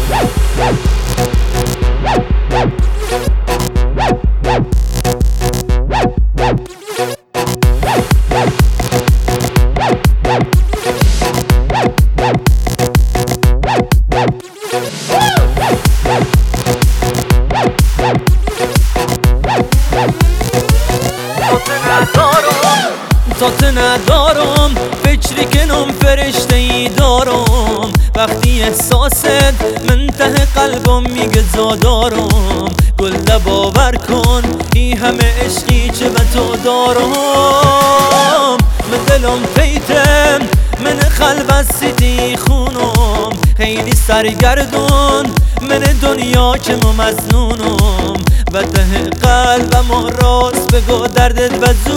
تا ندارم فکری کنم فرشته ای دارم وقتی احساست من ته قلبم میگه زادارم گل باور کن ای همه عشقی چه به تو دارم من دلم پیتم من خلبسیتی خونم خیلی سرگردون من دنیا که مزنونم و ته قلبم راست بگو دردت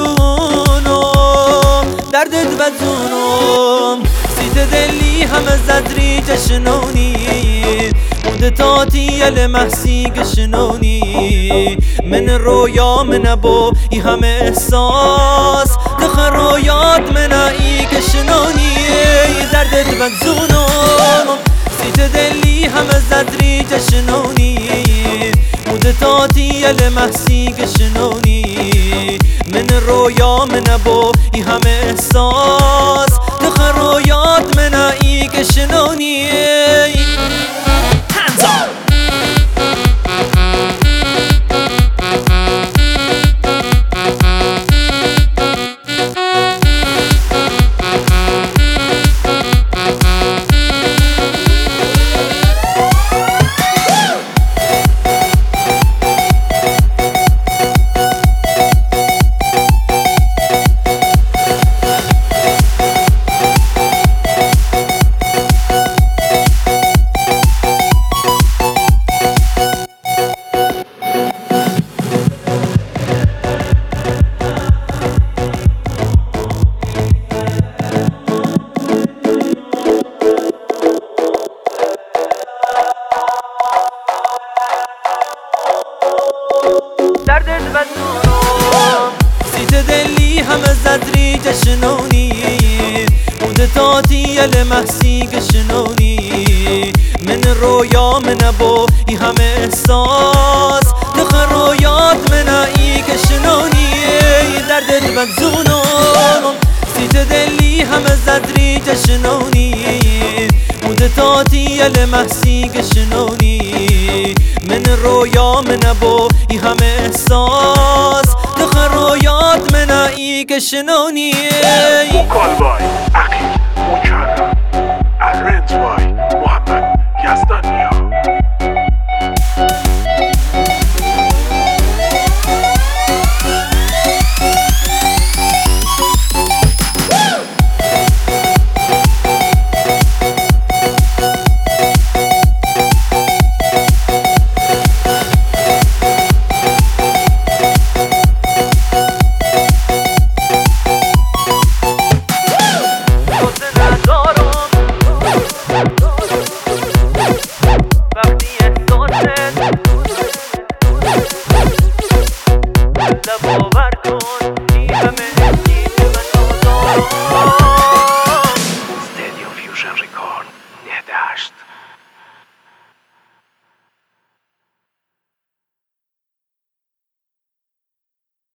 بزونم دردت بزونم سیت دلی همه زدری جشنونی بوده تاتی المحسی گشنونی من رویا من بو ای همه احساس دخ رویات من ای گشنونی دردت بزونم سیت دلی همه زدری جشنونی بوده تاتی المحسی گشنونی من رویا من بو ای همه احساس دخ رویات من ای گشنونی دردت بزونم سیت دلی همه زدری جشنونی بوده تاتی المحسی گشنونی من رویا من بو ای همه احساس دخ رویات من ای گشنونی دردت بزونم سیت دلی همه زدری جشنونی بوده تاتی المحسی گشنونی من رویا من بو ای همه احساس دخ رویات من ای گشنونی کالبای عقیل مکرم الرنز وای محمد یزدانی